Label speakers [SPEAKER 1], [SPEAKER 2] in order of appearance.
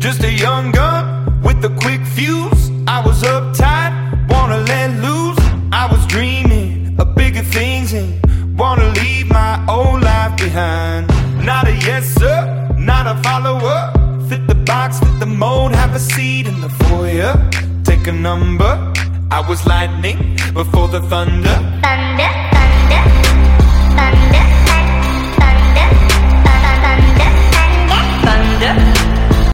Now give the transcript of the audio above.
[SPEAKER 1] Just a young gun with a quick fuse. I was uptight, wanna let loose. I was dreaming of bigger things and wanna leave my old life behind. Not a yes sir, not a follower. Fit the box, fit the mold, have a seat in the foyer. Take a number. I was lightning before the thunder.
[SPEAKER 2] Thunder.